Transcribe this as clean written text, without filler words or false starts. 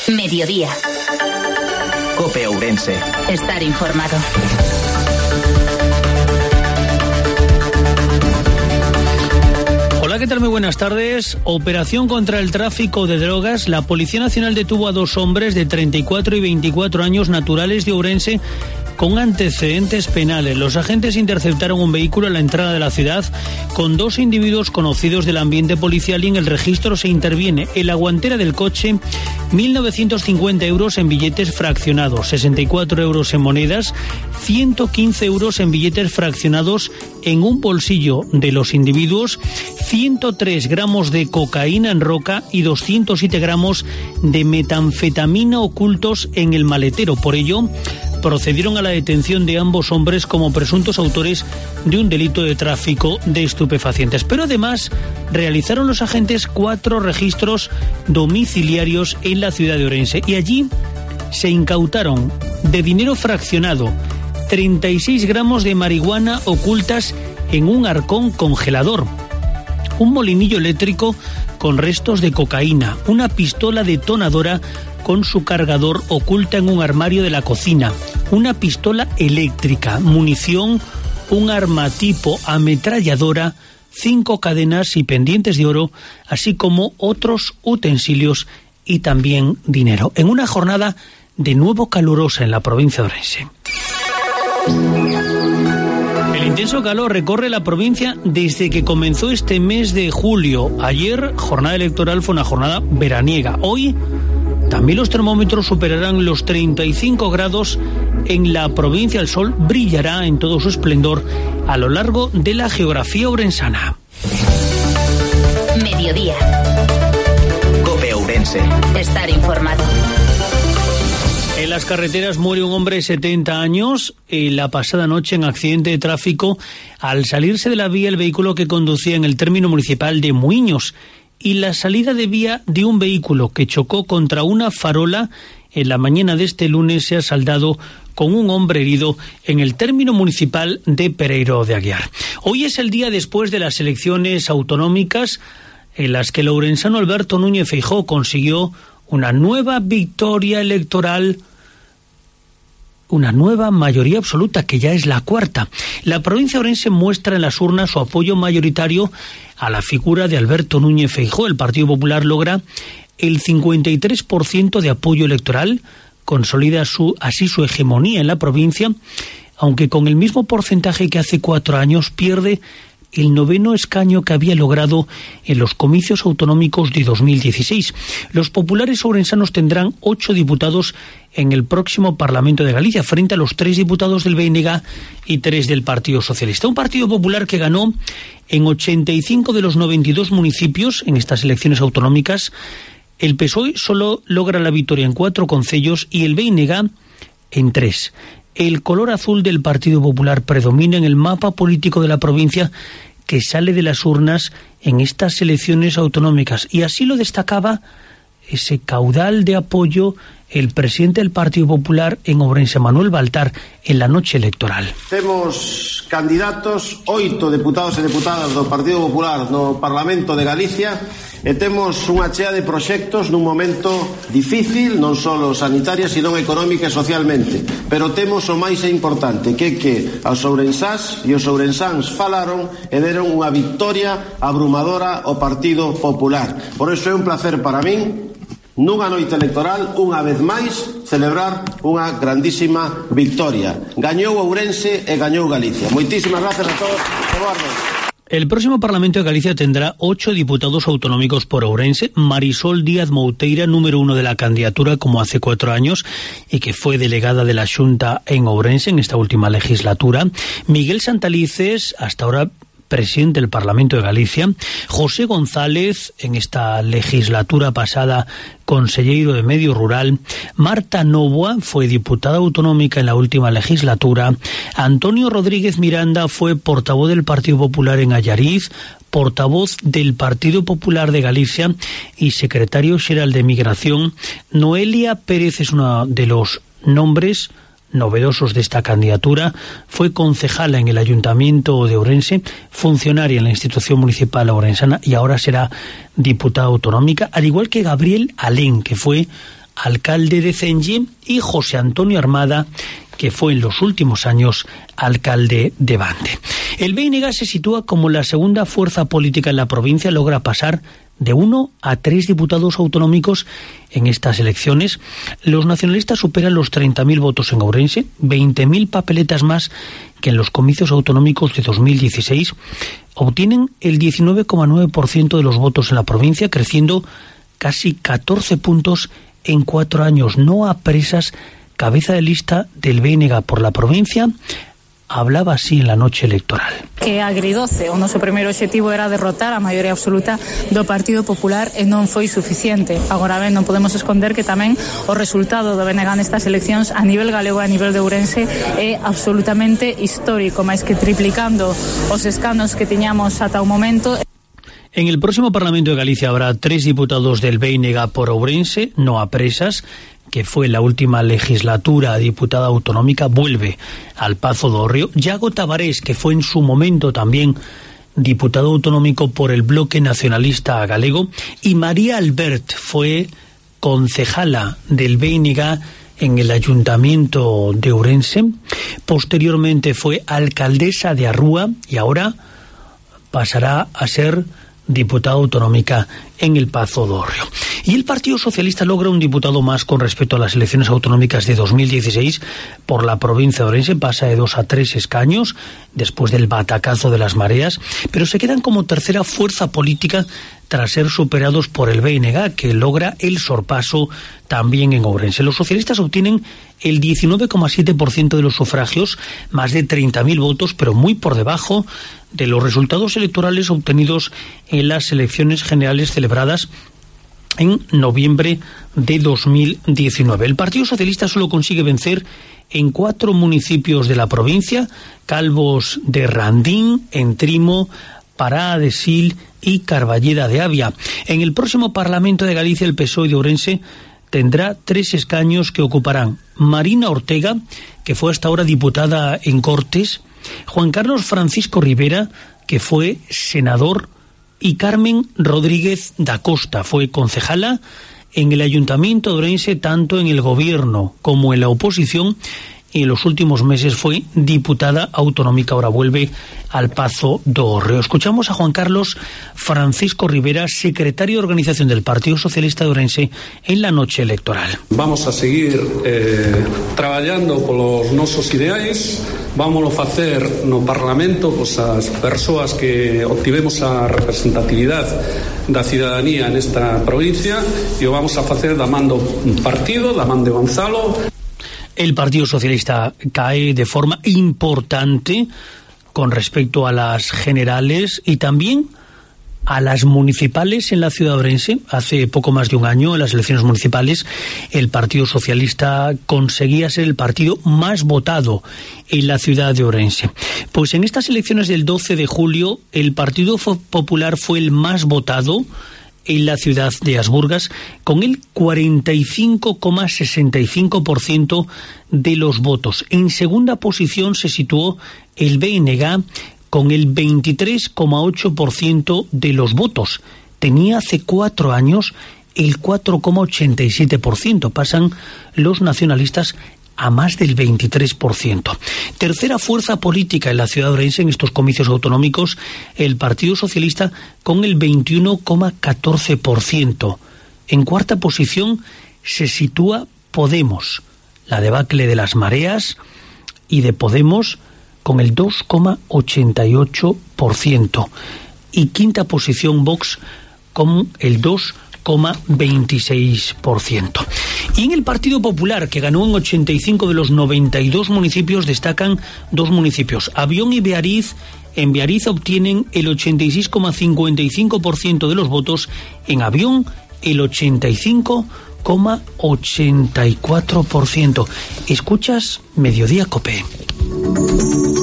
Mediodía. COPE Ourense. Estar informado. Hola, ¿qué tal? Muy buenas tardes. Operación contra el tráfico de drogas. La Policía Nacional detuvo a dos hombres de 34 y 24 años naturales de Ourense con antecedentes penales. Los agentes interceptaron un vehículo a la entrada de la ciudad con dos individuos conocidos del ambiente policial y en el registro se interviene en la guantera del coche 1.950 euros en billetes fraccionados, 64 euros en monedas, 115 euros en billetes fraccionados en un bolsillo de los individuos, 103 gramos de cocaína en roca y 207 gramos de metanfetamina ocultos en el maletero. Por ello, procedieron a la detención de ambos hombres como presuntos autores de un delito de tráfico de estupefacientes. Pero además realizaron los agentes 4 registros domiciliarios en la ciudad de Ourense y allí se incautaron de dinero fraccionado 36 gramos de marihuana ocultas en un arcón congelador, un molinillo eléctrico con restos de cocaína, una pistola detonadora con su cargador oculta en un armario de la cocina, una pistola eléctrica, munición, un arma tipo ametralladora, 5 cadenas y pendientes de oro, así como otros utensilios y también dinero. En una jornada de nuevo calurosa en la provincia de Ourense. El intenso calor recorre la provincia desde que comenzó este mes de julio. Ayer, jornada electoral, fue una jornada veraniega. Hoy también los termómetros superarán los 35 grados en la provincia. El sol brillará en todo su esplendor a lo largo de la geografía ourensana. Mediodía. COPE Ourense. Estar informado. En las carreteras muere un hombre de 70 años la pasada noche en accidente de tráfico al salirse de la vía el vehículo que conducía en el término municipal de Muiños y la salida de vía de un vehículo que chocó contra una farola en la mañana de este lunes se ha saldado con un hombre herido en el término municipal de Pereiro de Aguiar. Hoy es el día después de las elecciones autonómicas en las que el ourensano Alberto Núñez Feijóo consiguió una nueva victoria electoral, una nueva mayoría absoluta, que ya es la cuarta. La provincia de Ourense muestra en las urnas su apoyo mayoritario a la figura de Alberto Núñez Feijóo. El Partido Popular logra el 53% de apoyo electoral, consolida así su hegemonía en la provincia, aunque con el mismo porcentaje que hace 4 años pierde el 9º escaño que había logrado en los comicios autonómicos de 2016. Los populares ourensanos tendrán 8 diputados en el próximo Parlamento de Galicia, frente a los 3 diputados del BNG y 3 del Partido Socialista. Un Partido Popular que ganó en 85 de los 92 municipios en estas elecciones autonómicas. El PSOE solo logra la victoria en 4 concellos y el BNG en 3. El color azul del Partido Popular predomina en el mapa político de la provincia que sale de las urnas en estas elecciones autonómicas. Y así lo destacaba ese caudal de apoyo el presidente del Partido Popular en Ourense, Manuel Baltar, en la noche electoral. Temos candidatos, 8 deputados e deputadas do Partido Popular no Parlamento de Galicia e temos unha chea de proxectos nun momento difícil, non só sanitaria, sino económica e socialmente. Pero temos o máis importante, que os ourensás e os ourensáns falaron e deron unha victoria abrumadora ao Partido Popular. Por iso é un placer para min, nunha noite electoral, unha vez máis, celebrar unha grandísima victoria. Gañou Ourense e gañou Galicia. Moitísimas gracias a todos. El próximo Parlamento de Galicia tendrá 8 diputados autonómicos por Ourense. Marisol Díaz Mouteira, número 1 de la candidatura, como hace 4 años, y que fue delegada de la Xunta en Ourense en esta última legislatura. Miguel Santalices, hasta ahora presidente del Parlamento de Galicia. José González, en esta legislatura pasada, conselleiro de Medio Rural. Marta Novoa fue diputada autonómica en la última legislatura. Antonio Rodríguez Miranda fue portavoz del Partido Popular en Allariz, portavoz del Partido Popular de Galicia y secretario xeral de Migración. Noelia Pérez es uno de los nombres novedosos de esta candidatura. Fue concejala en el Ayuntamiento de Ourense, funcionaria en la institución municipal ourensana y ahora será diputada autonómica, al igual que Gabriel Alén, que fue alcalde de Cenge, y José Antonio Armada, que fue en los últimos años alcalde de Bande. El BNG se sitúa como la segunda fuerza política en la provincia, logra pasar de 1 a 3 diputados autonómicos en estas elecciones. Los nacionalistas superan los 30.000 votos en Ourense, 20.000 papeletas más que en los comicios autonómicos de 2016. Obtienen el 19,9% de los votos en la provincia, creciendo casi 14 puntos en 4 años. Noa Presas, cabeza de lista del BNG por la provincia, hablaba así en la noche electoral. Que agridoce, o noso primeiro obxectivo era derrotar a maioría absoluta do Partido Popular e non foi suficiente. Agora ben, non podemos esconder que tamén o resultado do BNG nestas eleccións a nivel galego e a nivel de Ourense é absolutamente histórico, máis que triplicando os escanos que tiñamos ata o momento. En el próximo Parlamento de Galicia habrá 3 diputados del BNG por Ourense. Noa Presas, que fue la última legislatura diputada autonómica, vuelve al Pazo do Hórreo. Iago Tabarés, que fue en su momento también diputado autonómico por el Bloque Nacionalista Galego, y María Albert fue concejala del BNG en el Ayuntamiento de Ourense. Posteriormente fue alcaldesa de Arrúa y ahora pasará a ser diputada autonómica en el Pazo do Hórreo. Y el Partido Socialista logra un diputado más con respecto a las elecciones autonómicas de 2016 por la provincia de Ourense, pasa de 2 a 3 escaños después del batacazo de las mareas, pero se quedan como tercera fuerza política tras ser superados por el BNG, que logra el sorpaso también en Ourense. Los socialistas obtienen el 19,7% de los sufragios, más de 30.000 votos, pero muy por debajo de los resultados electorales obtenidos en las elecciones generales celebradas en noviembre de 2019. El Partido Socialista solo consigue vencer en 4 municipios de la provincia: Calvos de Randín, Entrimo, Pará de Sil y Carballeda de Avia. En el próximo Parlamento de Galicia, el PSOE de Ourense tendrá 3 escaños que ocuparán Marina Ortega, que fue hasta ahora diputada en Cortes, Juan Carlos Francisco Rivera, que fue senador, y Carmen Rodríguez da Costa, fue concejala en el Ayuntamiento de Ourense, tanto en el gobierno como en la oposición, y en los últimos meses fue diputada autonómica. Ahora vuelve al Pazo do Hórreo. Escuchamos a Juan Carlos Francisco Rivera, secretario de organización del Partido Socialista de Ourense, en la noche electoral. Vamos a seguir traballando polos nosos ideais, vámoslo facer no Parlamento, pois as persoas que obtivemos a representatividade da cidadanía nesta provincia, e o vamos a facer da man do partido, da man de Gonzalo. El Partido Socialista cae de forma importante con respecto a las generales y también a las municipales en la ciudad de Ourense. Hace poco más de un año, en las elecciones municipales, el Partido Socialista conseguía ser el partido más votado en la ciudad de Ourense. Pues en estas elecciones del 12 de julio, el Partido Popular fue el más votado en la ciudad de Asburgas, con el 45,65% de los votos. En segunda posición se situó el BNG con el 23,8% de los votos. Tenía hace 4 años el 4,87%. Pasan los nacionalistas a más del 23%. Tercera fuerza política en la ciudad de Ourense en estos comicios autonómicos, el Partido Socialista con el 21,14%. En cuarta posición se sitúa Podemos, la debacle de las mareas, y de Podemos con el 2,88%. Y quinta posición Vox con el 2,26%. Y en el Partido Popular, que ganó en 85 de los 92 municipios, destacan 2 municipios, Avión y Beariz. En Beariz obtienen el 86,55% de los votos, en Avión el 85,84%. Escuchas Mediodía Cope.